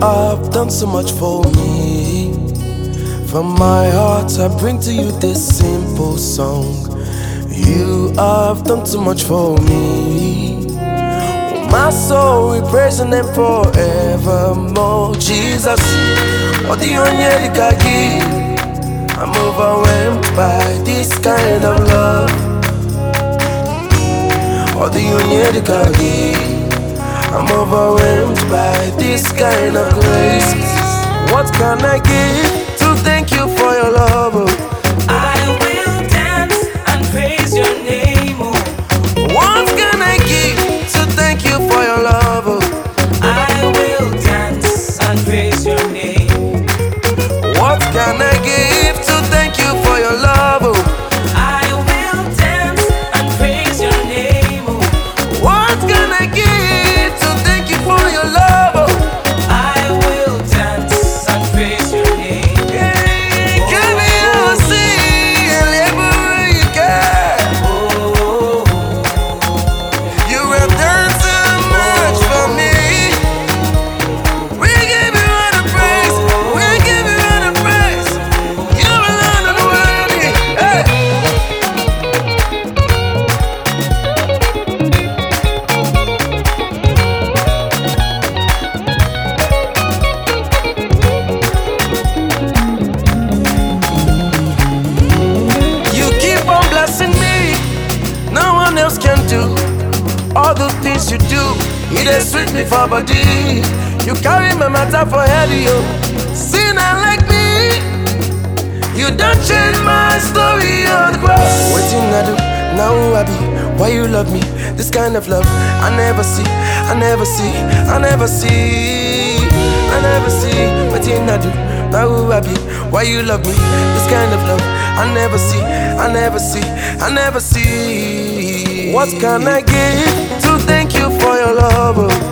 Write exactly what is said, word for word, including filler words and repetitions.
have done so much for me. From my heart I bring to you this simple song. You have done so much for me. Oh, my soul, we praise your name forevermore. Jesus, what the only can give. I'm overwhelmed by this kind of love. What the only can give. I'm overwhelmed by this kind of grace. What can I give to thank you for your love? Oh. I will dance and praise your name. Oh. What can I give to thank you for your love? Oh. I will dance and praise your name. What can I give to thank you for your love? Oh. I will dance and praise your name. Oh. What can I give to thank you for your love? Oh. I will dance and praise your name. Hey, give me your sea and everywhere you can. Oh, You have done so much for me. We give you all the praise. We give you all the praise. You alone are worthy. Hey. You keep on blessing me. No one else can do all the things you do. It is sweet me for body. You carry my matter for head, yo. Sinner like me, you don't change my story on the cross. Waiting I do, now who I be. Why you love me? This kind of love I never see, I never see, I never see, I never see. Waiting I do, now who I be. Why you love me? This kind of love I never see, I never see, I never see. What can I give to thank you for your love? Oh.